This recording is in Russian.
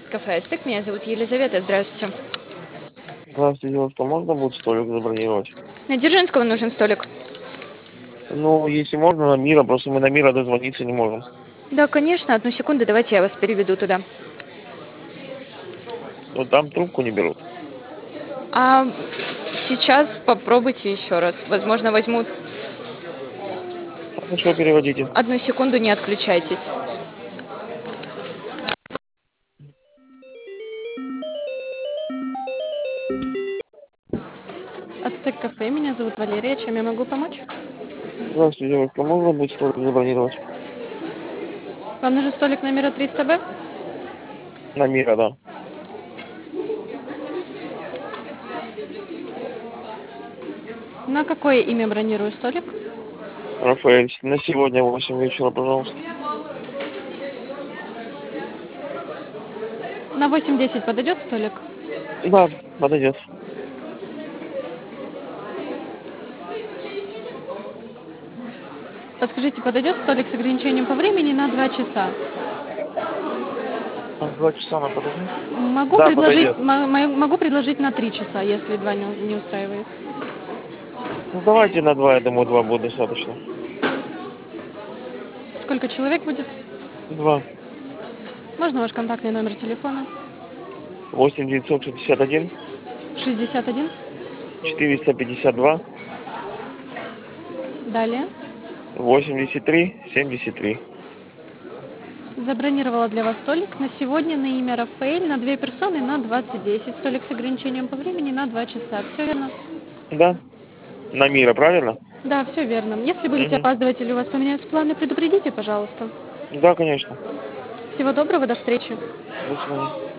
кафе «Ацтек». Меня зовут Елизавета. Здравствуйте. Здравствуйте, девушка, можно будет столик забронировать? На Дзержинского нужен столик. Ну, если можно, на Мира, просто мы на Мира дозвониться не можем. Да, конечно. Одну секунду, давайте я вас переведу туда. Ну, там трубку не берут. А сейчас попробуйте еще раз. Возможно, возьмут. Хорошо, переводите. Одну секунду, не отключайтесь. «Ацтек кафе». Меня зовут Валерия. Чем я могу помочь? Здравствуйте, девушка, можно будет столик забронировать? Вам нужен столик номера 300Б? На Мира, да. На какое имя бронирую столик? Рафаэль, на сегодня в 8 вечера, пожалуйста. На 8:10 подойдет столик? Да, подойдет. Подскажите, подойдет столик с ограничением по времени на 2 часа? На 2 часа она подойдет? Могу Да, предложить, подойдет. могу предложить на 3 часа, если 2 не устраивает. Ну, давайте на 2, я думаю, 2 будет достаточно. Сколько человек будет? 2. Можно ваш контактный номер телефона? 8 961 61. 452 Далее. 83 73. Забронировала для вас столик на сегодня на имя Рафаэль на 2 персоны на 20:10. Столик с ограничением по времени на 2 часа. Все верно? Да? На Мира, правильно? Да, все верно. Если будете Угу. опаздывать или у вас поменяются планы, предупредите, пожалуйста. Да, конечно. Всего доброго, до встречи. До свидания.